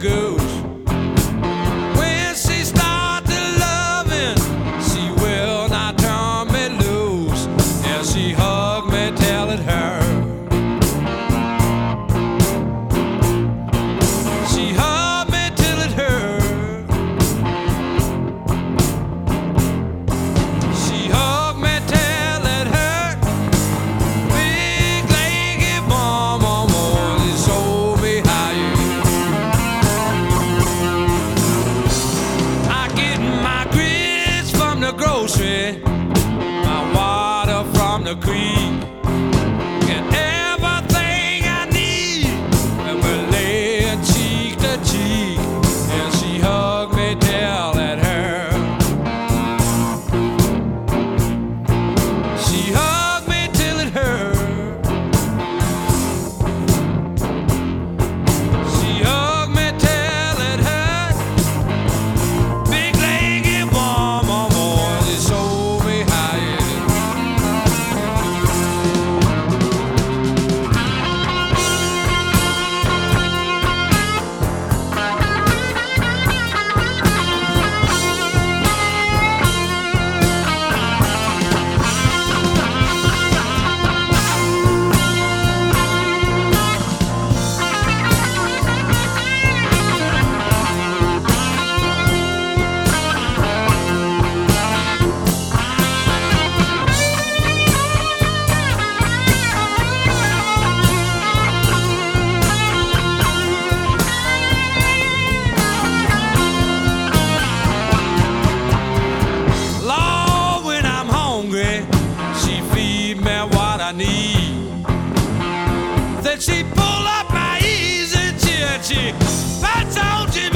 goose. When she starts to loving, she will not turn me loose. And she hug me till it hurt. She hug me till it hurt. She hug me till it hurt. Big leggy mama, she showed me how you. I get my grits from the grocery, my water from the creek, get everything I need, and we're laying cheek to cheek. And she hugged me till it hurt. She hugged me till it hurt. She hugged me till it hurt. Big leggy mama, she showed me how you do. Lord, when I'm hungry, she feed me what I need. Then she pull up my easy chair, she pats out your